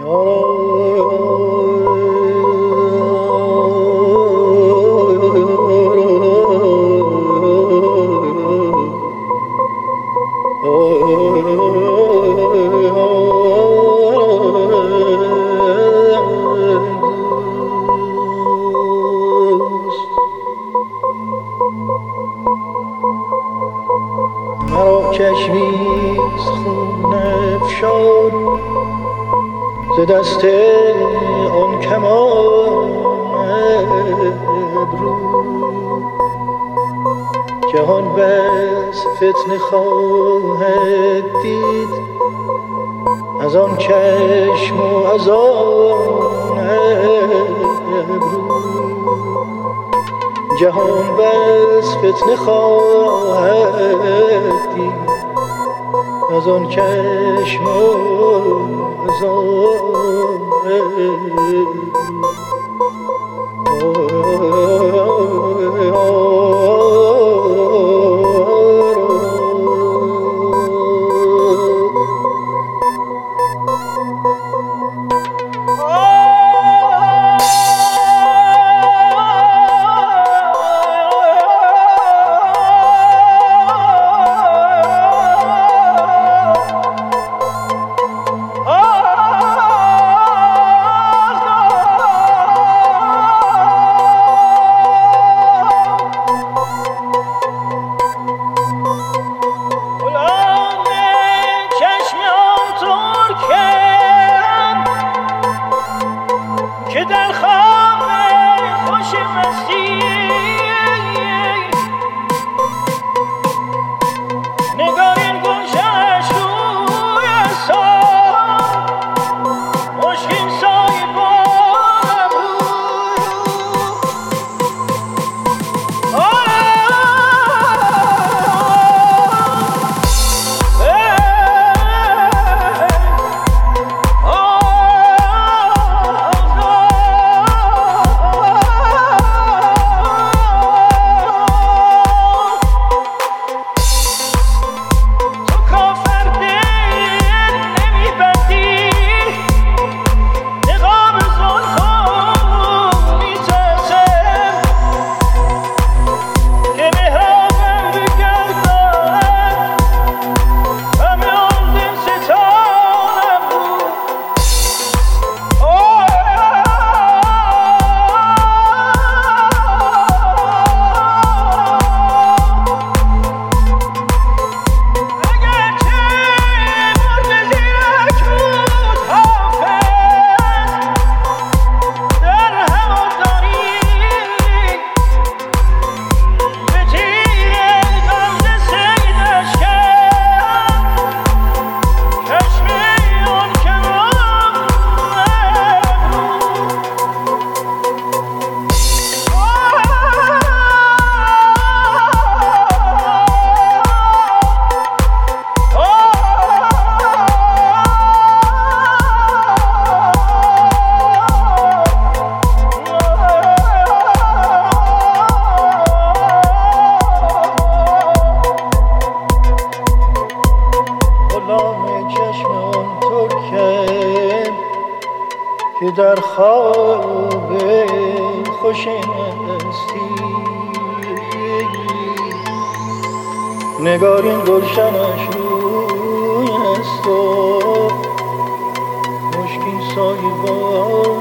مرا چشمیز خون افشان ز دست آن کمان ابرو جهان بس فتنه خواهد دید از آن چشم و از آن ابرو جهان بس فتنه خواهد دید از آن چشم و از آن که در خواب خوش مستی نگارین گلشنش روی سار مشکین سای بارم که در خواب خوش مستی نگارین گلشنش روی است و مشکین سایه